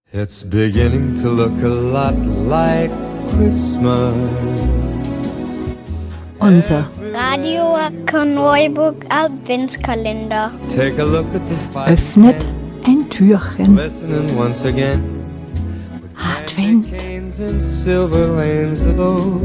It's beginning to look a lot like Christmas. Unser Radio Korneuburg Adventskalender. Take a look at the fire. öffnet ein Türchen. Listening once again. Advent. Canes and silver lanes that go.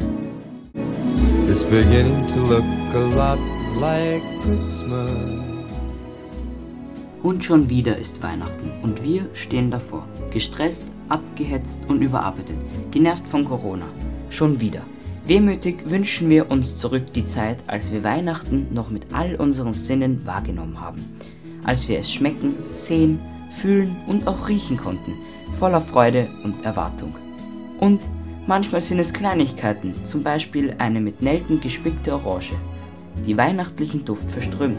It's beginning to look a lot like Christmas. Und schon wieder ist Weihnachten und wir stehen davor. Gestresst, abgehetzt und überarbeitet, genervt von Corona. Schon wieder. Wehmütig wünschen wir uns zurück die Zeit, als wir Weihnachten noch mit all unseren Sinnen wahrgenommen haben. Als wir es schmecken, sehen, fühlen und auch riechen konnten, voller Freude und Erwartung. Und manchmal sind es Kleinigkeiten, zum Beispiel eine mit Nelken gespickte Orange, die weihnachtlichen Duft verströmt.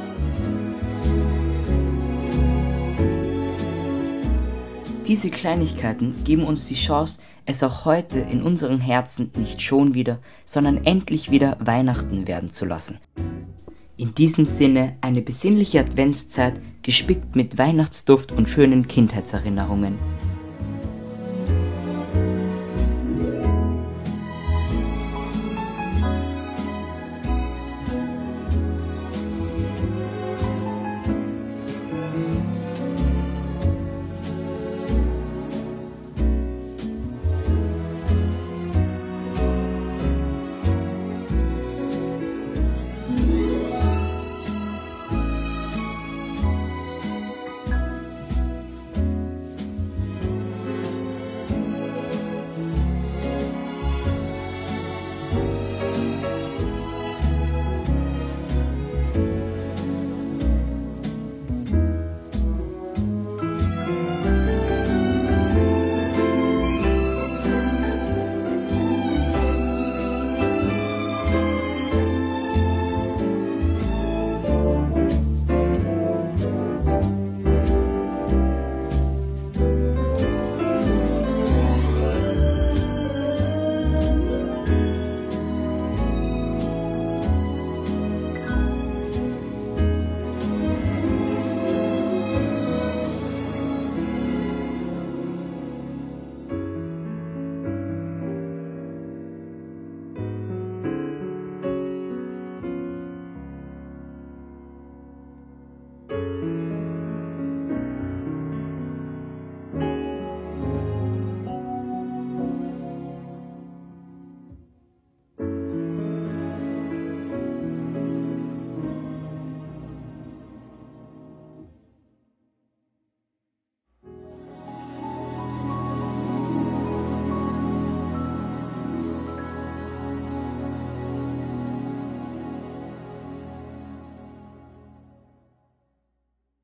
Diese Kleinigkeiten geben uns die Chance, es auch heute in unseren Herzen nicht schon wieder, sondern endlich wieder Weihnachten werden zu lassen. In diesem Sinne eine besinnliche Adventszeit, gespickt mit Weihnachtsduft und schönen Kindheitserinnerungen.